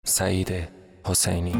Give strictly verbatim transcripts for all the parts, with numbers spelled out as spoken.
سعید حسینی.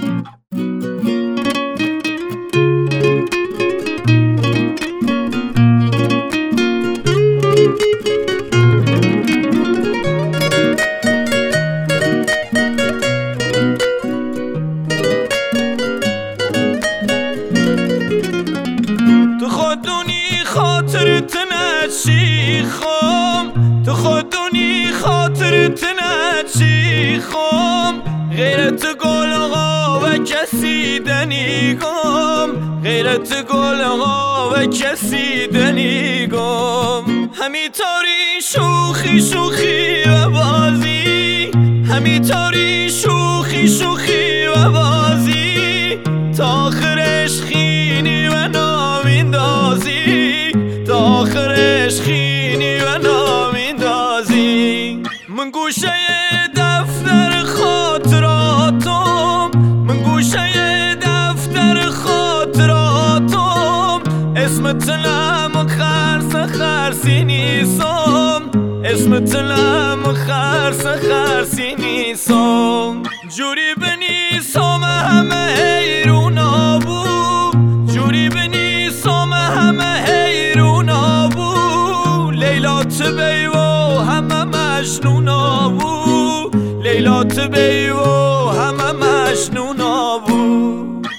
تو خودونی خاطرت نچی خم تو خودونی خاطرت نچی خم غیرت گل آقا و کسی دنیگم غیرت گل آقا و کسی دنیگم همیطوری شوخی شوخی و بازی همیطوری شوخی شوخی و بازی تا آخرش خینی و نامیندازی تا آخرش خینی و نامیندازی من گوشه دفتر خاطراتم من گوشه دفتر خاطراتم اسمت لم خرس خرسی نیستم اسمت لم خرس خرسی نیستم جوری بنیسم همه حیرون آبو جوری بنیسم همه حیرون آبو لیلات بیو همه مجنون آبو لیلات بیو همه مجنون آبو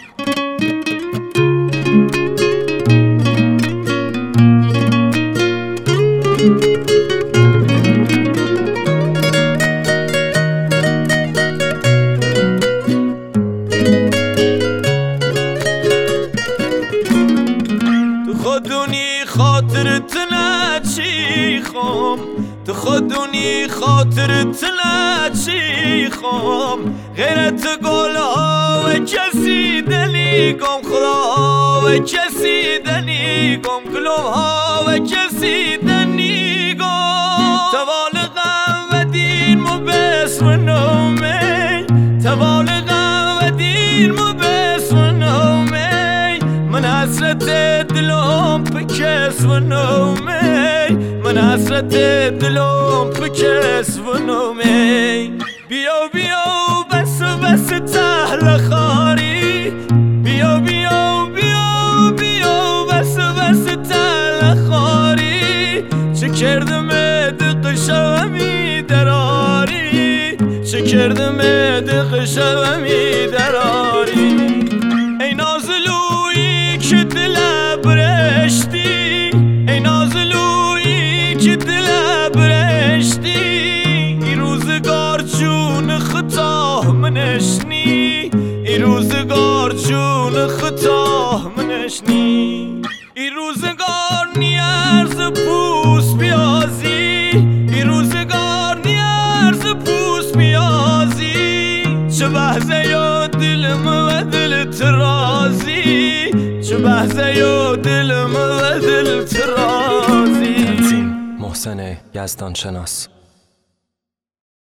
خودونی خاطرت نچی خم تو خودونی خاطرت نچی خم غیرت گل ها و کسی دلیگم خدا و کسی دلیگم گلوم ها و کسی دلیگم توالقم و دین مو بسم نومی توالقم و دین مو بسم نومی من حسرت دلم بکس و نومی من حسرت دلم بکس و نومی بیا بیا بس بس تهل خاری بیا بیا بیا بیا بس بس تهل خاری چه کردم دق شومی دراری چه کردم دق شومی دراری ای نازلویی که دل برشتی ای نازلویی که دل برشتی ای روزگار جون خطا منشنی ای روزگار جون خطا منشنی ای روزگار نیارز پوست بیازی ای روزگار نیارز پوست بیازی چه بحثه یا دلم و دل ترازی چه بحثه یا دلم و دل ترازی. محسن یزدان شناس.